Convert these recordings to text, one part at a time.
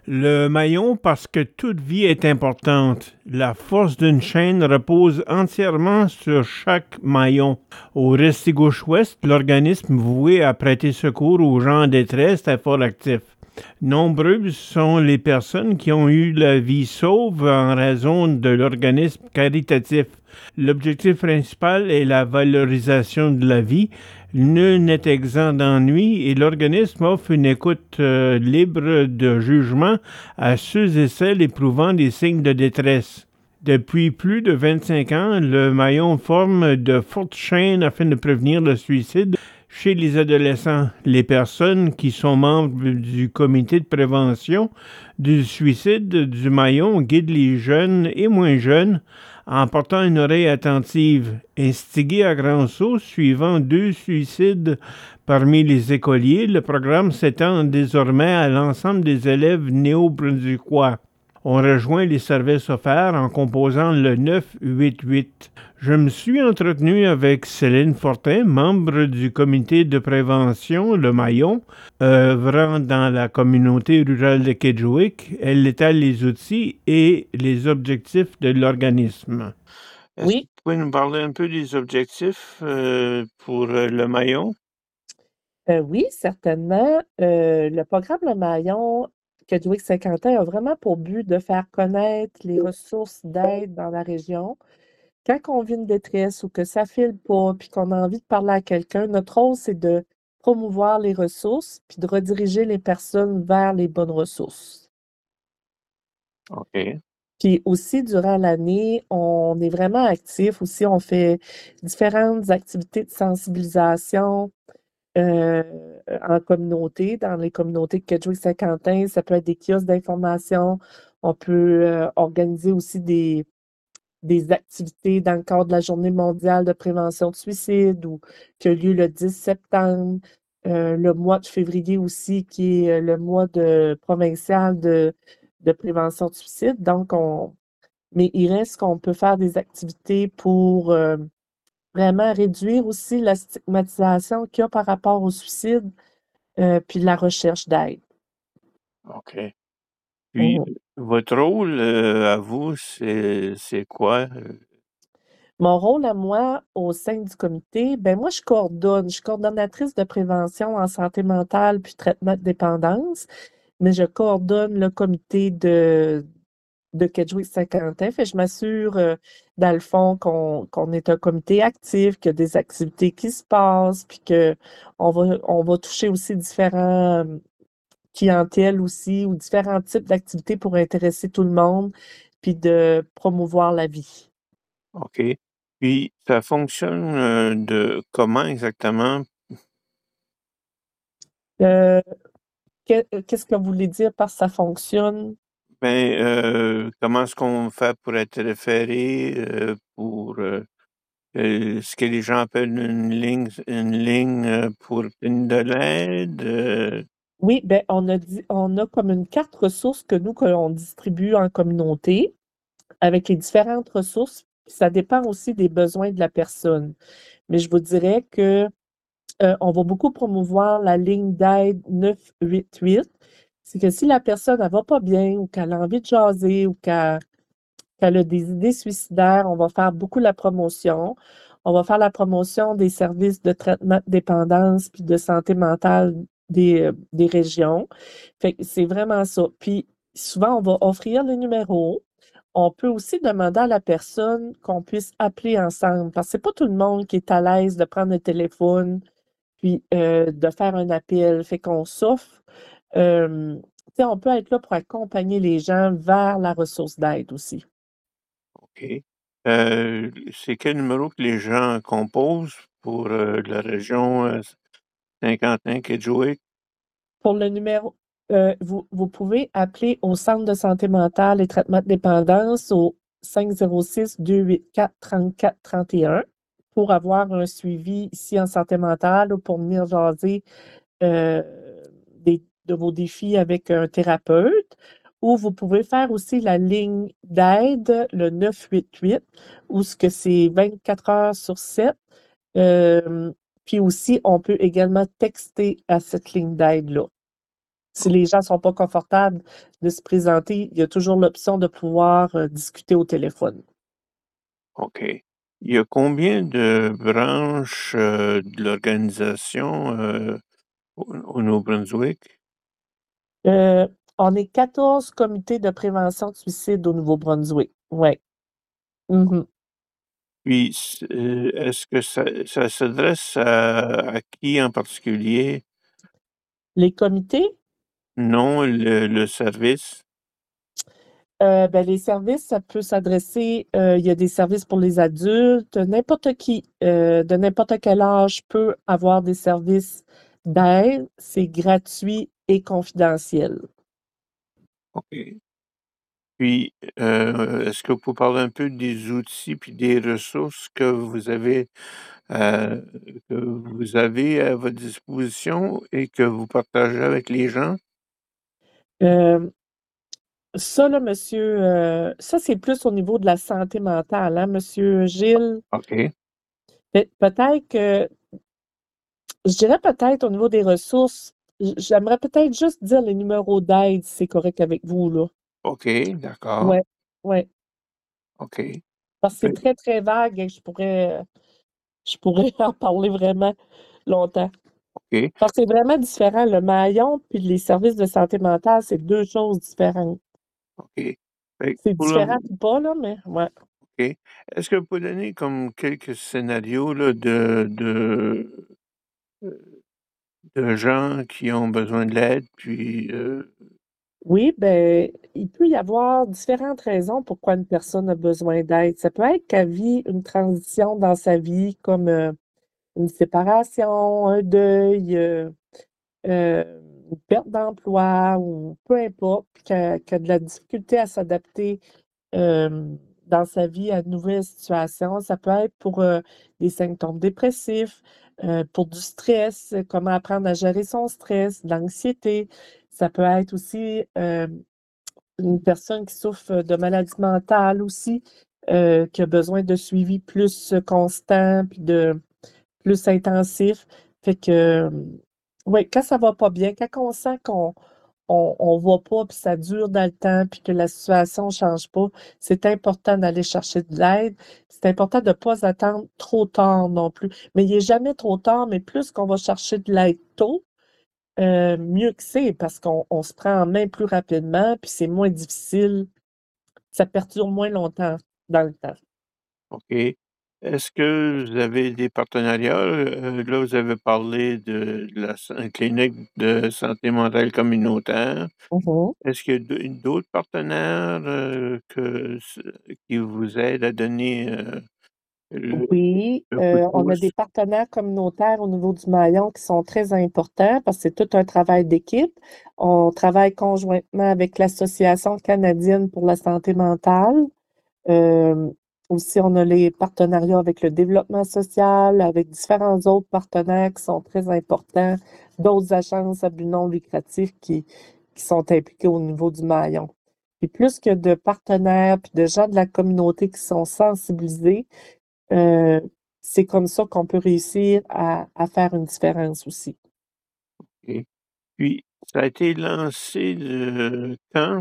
Le maillon, parce que toute vie est importante. La force d'une chaîne repose entièrement sur chaque maillon. Au Restigouche-Ouest, l'organisme voué à prêter secours aux gens en détresse est fort actif. Nombreuses sont les personnes qui ont eu la vie sauve en raison de l'organisme caritatif. L'objectif principal est la valorisation de la vie. Nul n'est exempt d'ennui et l'organisme offre une écoute libre de jugement à ceux et celles éprouvant des signes de détresse. Depuis plus de 25 ans, le maillon forme de fortes chaînes afin de prévenir le suicide chez les adolescents. Les personnes qui sont membres du comité de prévention du suicide du maillon guident les jeunes et moins jeunes en portant une oreille attentive. Instigé à grand saut, suivant 2 suicides parmi les écoliers, le programme s'étend désormais à l'ensemble des élèves néo-brunswickois. On rejoint les services offerts en composant le 988. Je me suis entretenu avec Céline Fortin, membre du comité de prévention Le Maillon, œuvrant dans la communauté rurale de Kedgewick. Elle étale les outils et les objectifs de l'organisme. Est-ce que Oui, vous pouvez nous parler un peu des objectifs pour Le Maillon? oui, certainement. Le programme Le Maillon Kedgewick Saint-Quentin a vraiment pour but de faire connaître les ressources d'aide dans la région. Quand on vit une détresse ou que ça file pas, puis qu'on a envie de parler à quelqu'un, notre rôle, c'est de promouvoir les ressources, puis de rediriger les personnes vers les bonnes ressources. OK. Puis aussi, durant l'année, on est vraiment actif aussi. On fait différentes activités de sensibilisation euh, en communauté, dans les communautés de Kedgewick-Saint-Quentin. Ça peut être des kiosques d'information. On peut organiser aussi des activités dans le cadre de la Journée mondiale de prévention de suicide ou qui a lieu le 10 septembre. Le mois de février aussi, qui est le mois provincial de prévention de suicide. Donc, mais il reste qu'on peut faire des activités pour vraiment réduire aussi la stigmatisation qu'il y a par rapport au suicide, puis la recherche d'aide. OK. Puis, Mhm. votre rôle à vous, c'est quoi? Mon rôle à moi au sein du comité, ben moi, je suis coordonnatrice de prévention en santé mentale puis traitement de dépendance, mais je coordonne le comité de Kedgewick-Saint-Quentin. Fait que je m'assure, dans le fond, qu'on est un comité actif, qu'il y a des activités qui se passent, puis on va toucher aussi différents clientèles aussi ou différents types d'activités pour intéresser tout le monde, puis de promouvoir la vie. OK. Puis ça fonctionne, de comment exactement? Euh, qu'est-ce que vous voulez dire par ça fonctionne? Ben, comment est-ce qu'on fait pour être référé, pour, ce que les gens appellent une ligne, pour une de l'aide? Oui, ben on a comme une carte ressources que l'on distribue en communauté avec les différentes ressources. Ça dépend aussi des besoins de la personne. Mais je vous dirais que on va beaucoup promouvoir la ligne d'aide 988. C'est que si la personne ne va pas bien ou qu'elle a envie de jaser ou qu'elle a des idées suicidaires, on va faire beaucoup la promotion. On va faire la promotion des services de traitement de dépendance puis de santé mentale des régions. Fait que c'est vraiment ça. Puis souvent, on va offrir les numéros. On peut aussi demander à la personne qu'on puisse appeler ensemble parce que c'est pas tout le monde qui est à l'aise de prendre le téléphone puis de faire un appel. Fait qu'on s'offre, tu sais, on peut être là pour accompagner les gens vers la ressource d'aide aussi. OK. C'est quel numéro que les gens composent pour, la région, Saint-Quentin-Kedgewick? Pour le numéro, vous pouvez appeler au Centre de santé mentale et traitement de dépendance au 506-284-3431 pour avoir un suivi ici en santé mentale ou pour venir jaser euh, de vos défis avec un thérapeute. Ou vous pouvez faire aussi la ligne d'aide, le 988, où ce que c'est 24 heures sur 7. Euh, puis aussi, on peut également texter à cette ligne d'aide-là. Si les gens sont pas confortables de se présenter, il y a toujours l'option de pouvoir, discuter au téléphone. OK. Il y a combien de branches, de l'organisation, au Nouveau-Brunswick? Heu, on est 14 comités de prévention de suicide au Nouveau-Brunswick. Ouais. Mmh. Puis est-ce que ça s'adresse à qui en particulier? Les comités, Non, le service? ben, les services, ça peut s'adresser, il y a des services pour les adultes, n'importe qui, de n'importe quel âge peut avoir des services d'aide. C'est gratuit et confidentiel. OK. Puis, est-ce que vous pouvez parler un peu des outils puis des ressources heu, que vous avez à votre disposition et que vous partagez avec les gens? Hem, Ça là, monsieur, ça c'est plus au niveau de la santé mentale, hein, monsieur Gilles. OK, Peut-être que je dirais peut-être au niveau des ressources, j'aimerais peut-être juste dire les numéros d'aide, si c'est correct avec vous, là. OK, d'accord, Ouais, ouais, OK. parce que c'est Fait très, très vague et je pourrais en parler vraiment longtemps. OK, Parce que c'est vraiment différent. Le maillon puis les services de santé mentale, c'est 2 choses différentes. OK. Fait que C'est pour le différent ou pas, là, mais ouais. OK. Est-ce que vous pouvez donner comme quelques scénarios là heu, de gens qui ont besoin de l'aide puis, Oui, ben, il peut y avoir différentes raisons pourquoi une personne a besoin d'aide. Ça peut être qu'elle vit une transition dans sa vie comme, une séparation, un deuil, une perte d'emploi ou peu importe, puis qu'elle a de la difficulté à s'adapter, dans sa vie à de nouvelles situations. Ça peut être pour, des symptômes dépressifs, pour du stress, comment apprendre à gérer son stress, de l'anxiété. Ça peut être aussi, une personne qui souffre de maladie mentale aussi, qui a besoin de suivi plus, constant puis de plus intensif. Fait que, ouais, quand ça va pas bien, quand on sent qu'on va pas, puis ça dure dans le temps, puis que la situation change pas, c'est important d'aller chercher de l'aide. C'est important de pas attendre trop tard non plus. Mais il est jamais trop tard, mais plus qu'on va chercher de l'aide tôt, mieux que c'est parce qu'on se prend en main plus rapidement, puis c'est moins difficile. Ça perdure moins longtemps dans le temps. OK. Est-ce que vous avez des partenariats? Là, vous avez parlé de la clinique de santé mentale communautaire. Mmh. Est-ce qu'il y a d'autres partenaires, qui vous aident à donner, le Oui, coup de on a des pouce? partenaires communautaires au niveau du maillon qui sont très importants parce que c'est tout un travail d'équipe. On travaille conjointement avec l'Association canadienne pour la santé mentale. Hem, Aussi, on a les partenariats avec le développement social, avec différents autres partenaires qui sont très importants, d'autres agences à but non lucratif qui sont impliquées au niveau du maillon. Puis plus que de partenaires, puis de gens de la communauté qui sont sensibilisés, Heu, c'est comme ça qu'on peut réussir à faire une différence aussi. OK. Puis, ça a été lancé quand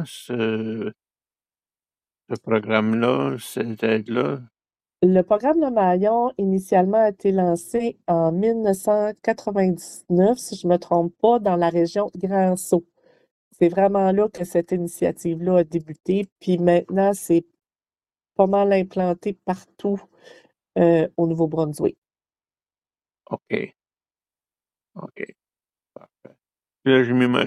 ce programme-là, cette aide-là? Le programme Le Maillon, initialement, a été lancé en 1999, si je me trompe pas, dans la région de Grand-Sault. C'est vraiment là que cette initiative-là a débuté, puis maintenant, c'est pas mal implanté partout, au Nouveau-Brunswick. OK, OK, parfait. Là,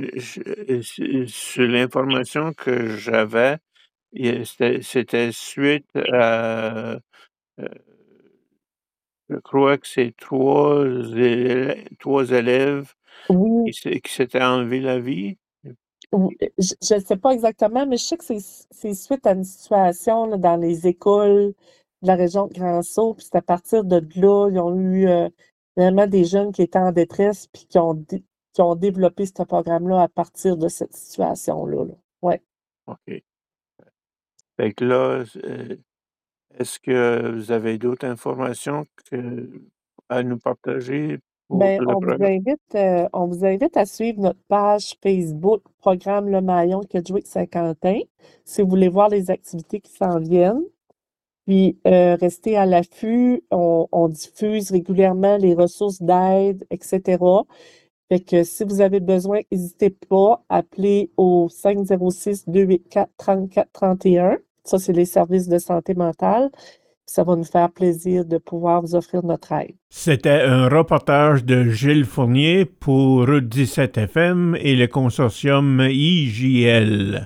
sur l'information que j'avais, c'était suite à, je crois que c'est 3 élèves Oui. qui s'étaient enlevé la vie? Ou je ne sais pas exactement, mais je sais que c'est suite à une situation là, dans les écoles de la région de Grand-Sault, puis c'est à partir de là, ils ont eu, vraiment des jeunes qui étaient en détresse, puis qui ont développé ce programme-là à partir de cette situation-là, là. Ouais. OK. Fait que là, est-ce que vous avez d'autres informations à nous partager? pour Ben, le programme. on vous invite à suivre notre page Facebook Programme Le Maillon Kedgewick-Saint-Quentin si vous voulez voir les activités qui s'en viennent. Puis, restez à l'affût. On diffuse régulièrement les ressources d'aide, etc. Fait que si vous avez besoin, n'hésitez pas à appeler au 506-284-3431. Ça, c'est les services de santé mentale. Ça va nous faire plaisir de pouvoir vous offrir notre aide. C'était un reportage de Gilles Fournier pour Route 17 FM et le consortium IJL.